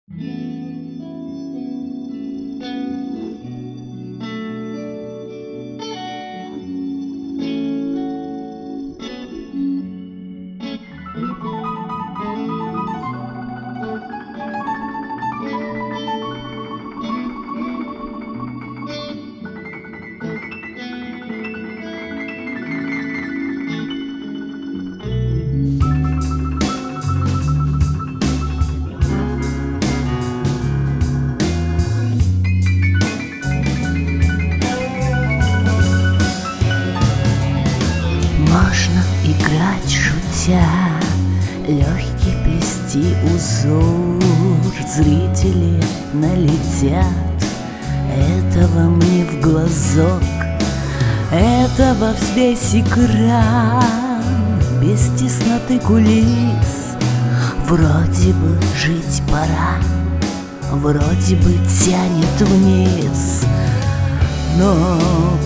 Можно играть, шутя, легкий плести узор. Зрители налетят, этого мне в глазок, этого весь экран, без тесноты кулис. Вроде бы жить пора, вроде бы тянет вниз, но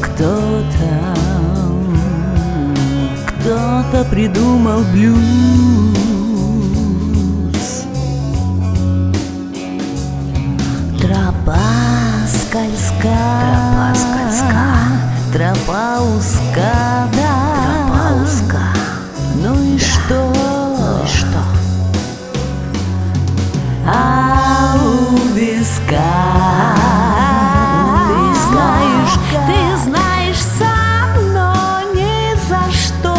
кто-то придумал блюз. Тропа скользка, тропа узка, да. Тропа узка. Ну и да. Что? Ну и что? А у виска ты знаешь сам, но ни за что.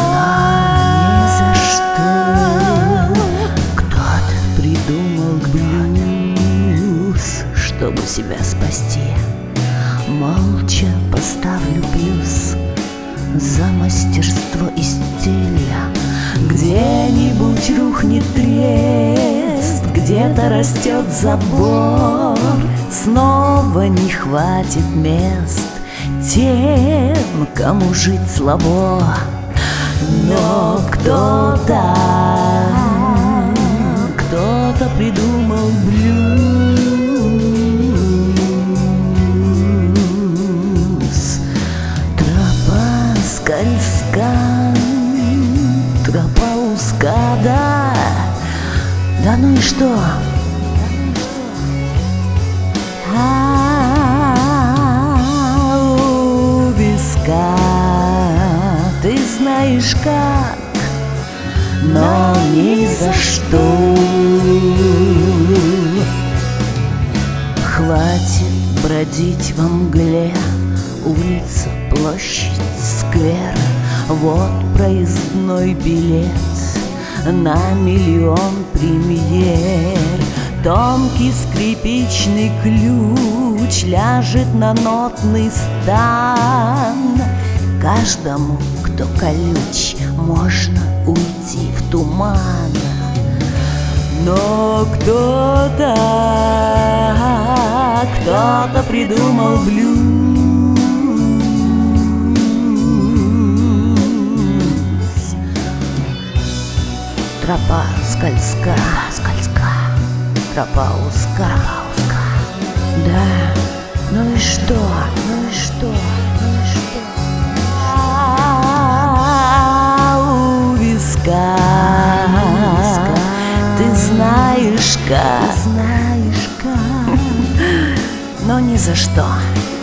Кто-то придумал блюз, чтобы себя спасти. Молча поставлю плюс за мастерство и стиль. Где-нибудь рухнет трест, где-то растет забор. Снова не хватит мест тем, кому жить слабо. Но кто-то придумал блюз. Тропа скользка, тропа узка, да. Да ну и что? У виска ты знаешь как, но ни за что. Хватит бродить во мгле, улица, площадь, сквер. Вот проездной билет на миллион премьер. Тонкий скрипичный ключ ляжет на нотный стан. Каждому, кто колюч, можно уйти в туман. Но кто-то придумал блюз. Тропа скользка, тропа узка. Да, ну и что? У виска ты знаешь как, но ни за что.